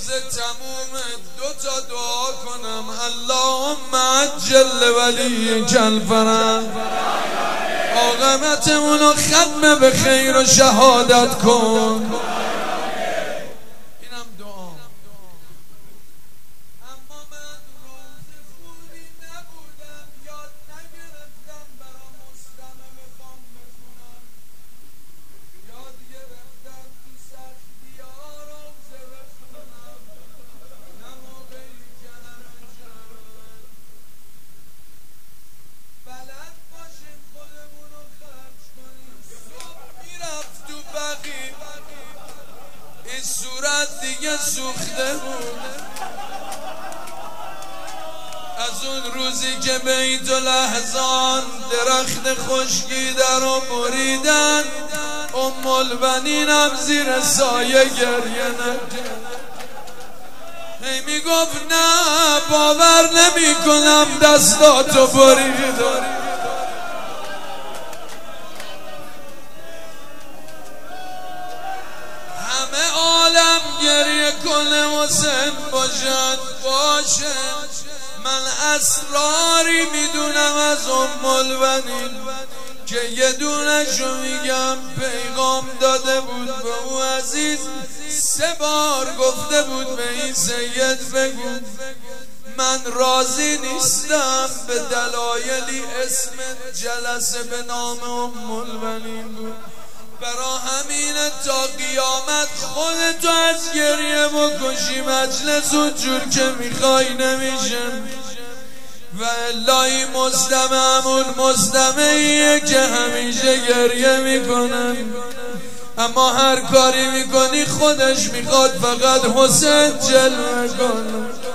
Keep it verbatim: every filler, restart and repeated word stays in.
روز تموم دو تا دعا کنم. اللهم عجل ولی الفرج، عاقبتمونو ختم به خیر و شهادت کن. اینم دعا. اما من روز خوبی نبودم، یاد نگرفتم برام مستمع بخوام بخونم. یاد گرفتم تو سختی ها روزه بخونم، نه موقعی که همه شود. بلد باشیم خودمونو خرج کنیم. صبح میرفت تو بقی، این صورت دیگه سوخته بود از اون روزی که بیت لحظان درخت خشکی در رو بریدن. ام البنینم زیر سایه گریه نکرد، هی میگفت نه باور نمی کنم دستاتو بریدن. همه عالم گریه کنه حسین باشد باشه، من اسراری میدونم از ام البنین که یه دونشو میگم پیغام داده بود به او عزیز. سه بار گفته بود به این سید بگو من راضی نیستم به دلایلی اسم جلسه به نام ام البنین بود، برا همین تا قیامت خودتو از گریه بکشی، مجلس اونجور که میخوای نمیشه. و الهی مصدمه همون مصدمهیه که همیشه گریه میکنن، اما هر کاری میکنی خودش میخواد فقط حسین جلوه کنه.